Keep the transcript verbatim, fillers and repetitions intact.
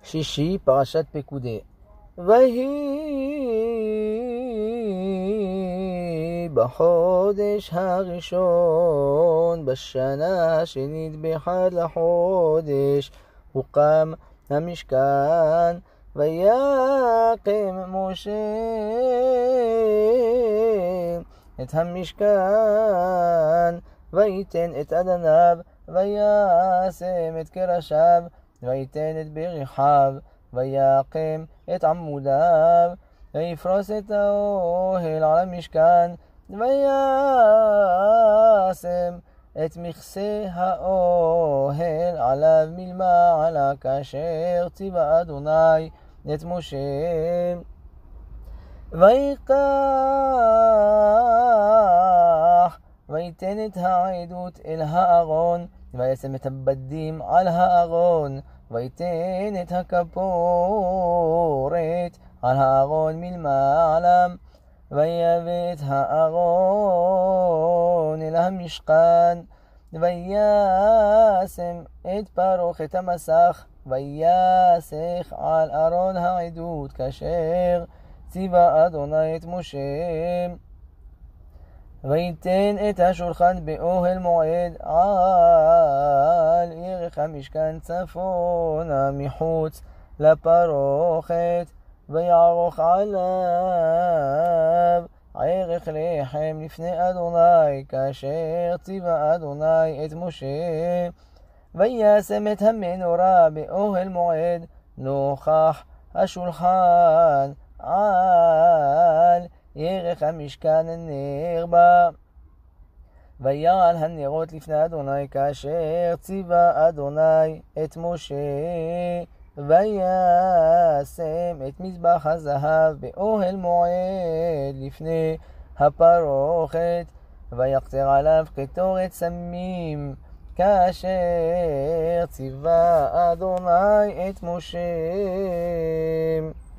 שישי, פרשת פקודי. ויהי בחודש הראשון, בשנה השנית באחד לחודש, הוקם המשכן, ויקם משה את המשכן, ויתן את אדניו, וישם את קרשיו, ויתן את ברכיו, ויקם את עמודיו, ויפרוס את האוהל על המשכן, וישם את מכסה האוהל עליו מלמעלה, כאשר ציווה אדוני את משה. ויקח ויתן את העדות אל הארון, וישם את הבדים על הארון, ויתן את הכפורת על הארון מלמעלה, ויבא את הארון אל המשכן, וישם את פרוכת המסך, ויסך על ארון העדות, כאשר ציווה אדוני את משה. ויתן את השולחן באוהל מועד על ירך המשכן צפונה מחוץ לפרוכת, ויערוך עליו ערך לחם לפני אדוני, כאשר ציווה אדוני את משה. וישם את המנורה באוהל מועד נוכח השולחן על ירך המשכן הנר בה, ויעל הנרות לפני אדוני, כאשר ציווה אדוני את משה. וישם את מזבח הזהב באוהל מועד לפני הפרוכת, ויקצר עליו קטורת סמים, כאשר ציווה אדוני את משה.